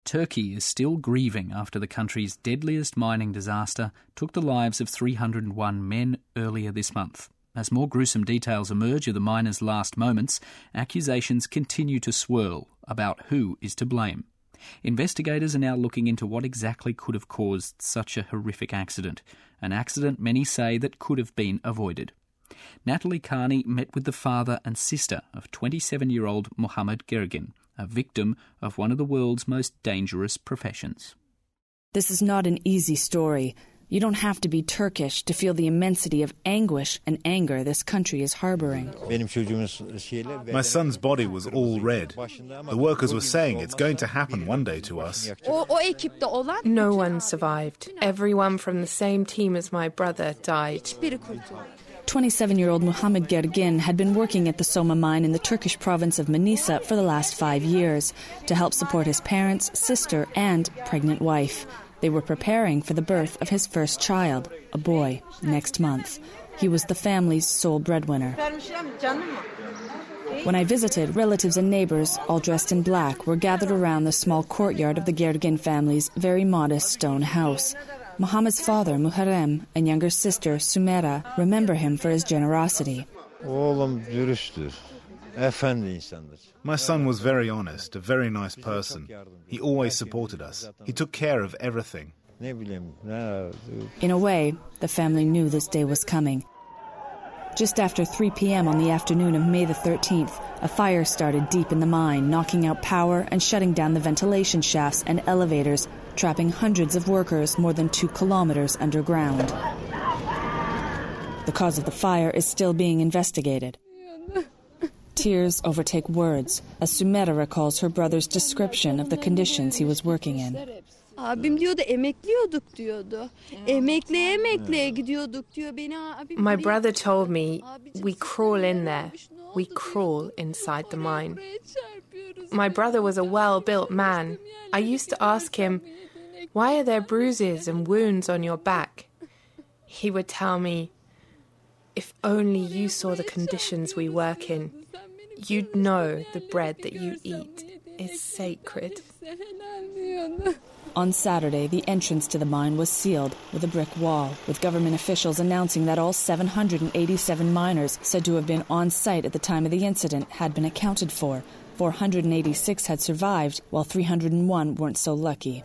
Turkey is still grieving after the country's deadliest mining disaster took the lives of 301 men earlier this month. As more gruesome details emerge of the miners' last moments, accusations continue to swirl about who is to blame. Investigators are now looking into what exactly could have caused such a horrific accident, an accident many say that could have been avoided. Natalie Carney met with the father and sister of 27-year-old Mohammed Gergin, a victim of one of the world's most dangerous professions. This is not an easy story. You don't have to be Turkish to feel the immensity of anguish and anger this country is harboring. My son's body was all red. The workers were saying it's going to happen one day to us. No one survived. Everyone from the same team as my brother died. 27-year-old Mohammed Gergin had been working at the Soma mine in the Turkish province of Manisa for the last 5 years to help support his parents, sister, and pregnant wife. They were preparing for the birth of his first child, a boy, next month. He was the family's sole breadwinner. When I visited, relatives and neighbors, all dressed in black, were gathered around the small courtyard of the Gergin family's very modest stone house. Mohammed's father, Muharrem, and younger sister, Sumera, remember him for his generosity. My son was very honest, a very nice person. He always supported us. He took care of everything. In a way, the family knew this day was coming. Just after 3 p.m. on the afternoon of May the 13th, a fire started deep in the mine, knocking out power and shutting down the ventilation shafts and elevators, trapping hundreds of workers more than 2 kilometers underground. The cause of the fire is still being investigated. Tears overtake words as Sumera recalls her brother's description of the conditions he was working in. My brother told me, we crawl in there. We crawl inside the mine. My brother was a well-built man. I used to ask him, why are there bruises and wounds on your back? He would tell me, if only you saw the conditions we work in, you'd know the bread that you eat is sacred. On Saturday, the entrance to the mine was sealed with a brick wall, with government officials announcing that all 787 miners said to have been on site at the time of the incident had been accounted for. 486 had survived, while 301 weren't so lucky.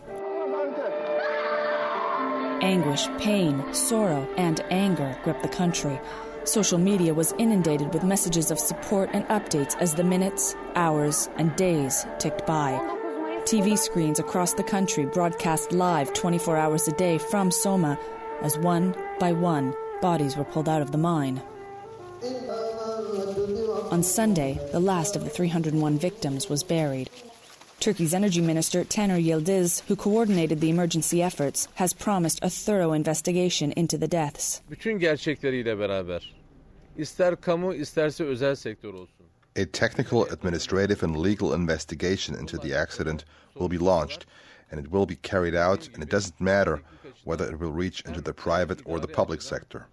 Anguish, pain, sorrow, and anger gripped the country. Social media was inundated with messages of support and updates as the minutes, hours, and days ticked by. TV screens across the country broadcast live 24 hours a day from Soma as one by one bodies were pulled out of the mine. On Sunday, the last of the 301 victims was buried. Turkey's energy minister, Taner Yildiz, who coordinated the emergency efforts, has promised a thorough investigation into the deaths. A technical, administrative and legal investigation into the accident will be launched, and it will be carried out, and it doesn't matter whether it will reach into the private or the public sector.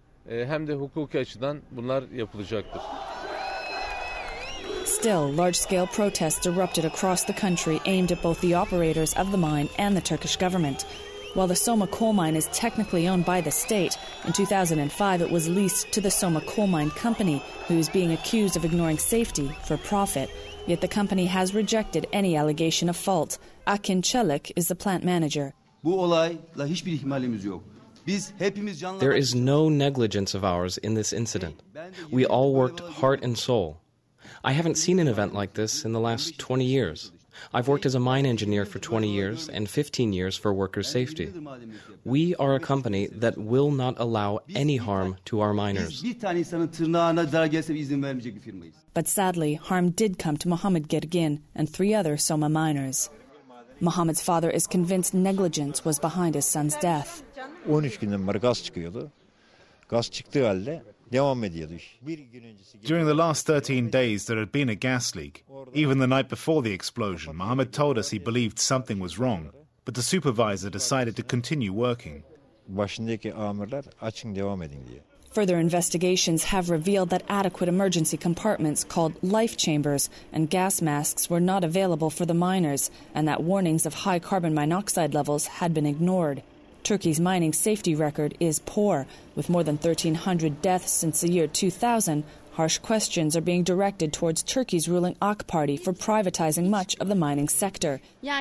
Still, large-scale protests erupted across the country aimed at both the operators of the mine and the Turkish government. While the Soma coal mine is technically owned by the state, in 2005 it was leased to the Soma Coal Mine Company, who is being accused of ignoring safety for profit. Yet the company has rejected any allegation of fault. Akin Çelik is the plant manager. There is no negligence of ours in this incident. We all worked heart and soul. I haven't seen an event like this in the last 20 years. I've worked as a mine engineer for 20 years and 15 years for workers' safety. We are a company that will not allow any harm to our miners. But sadly, harm did come to Mohammed Gergin and 3 other Soma miners. Mohammed's father is convinced negligence was behind his son's death. During the last 13 days, there had been a gas leak. Even the night before the explosion, Mohammed told us he believed something was wrong, but the supervisor decided to continue working. Further investigations have revealed that adequate emergency compartments called life chambers and gas masks were not available for the miners, and that warnings of high carbon monoxide levels had been ignored. Turkey's mining safety record is poor. With more than 1,300 deaths since the year 2000, harsh questions are being directed towards Turkey's ruling AK Party for privatizing much of the mining sector.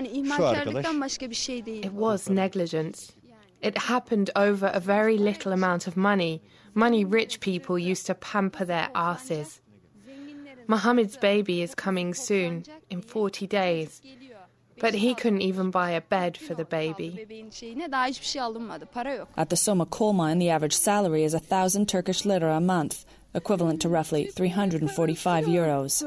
It was negligence. It happened over a very little amount of money rich people used to pamper their asses. Mohammed's baby is coming soon, in 40 days. But he couldn't even buy a bed for the baby. At the Soma coal mine, the average salary is 1,000 Turkish lira a month, equivalent to roughly €345.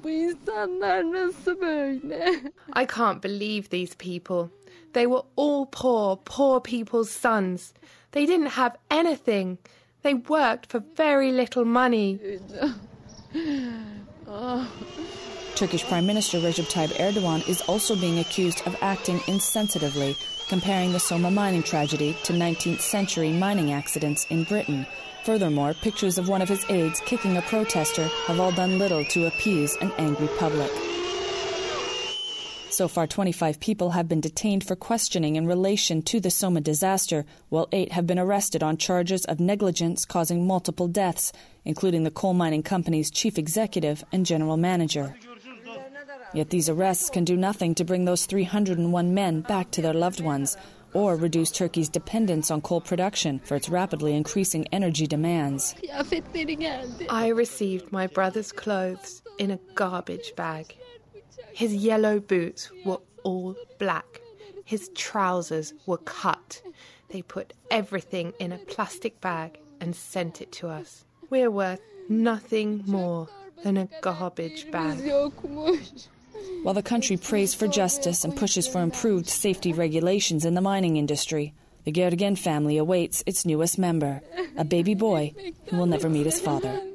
I can't believe these people. They were all poor people's sons. They didn't have anything. They worked for very little money. Turkish Prime Minister Recep Tayyip Erdogan is also being accused of acting insensitively, comparing the Soma mining tragedy to 19th century mining accidents in Britain. Furthermore, pictures of one of his aides kicking a protester have all done little to appease an angry public. So far, 25 people have been detained for questioning in relation to the Soma disaster, while 8 have been arrested on charges of negligence causing multiple deaths, including the coal mining company's chief executive and general manager. Yet these arrests can do nothing to bring those 301 men back to their loved ones, or reduce Turkey's dependence on coal production for its rapidly increasing energy demands. I received my brother's clothes in a garbage bag. His yellow boots were all black. His trousers were cut. They put everything in a plastic bag and sent it to us. We're worth nothing more than a garbage bag. While the country prays for justice and pushes for improved safety regulations in the mining industry, the Gergen family awaits its newest member, a baby boy who will never meet his father.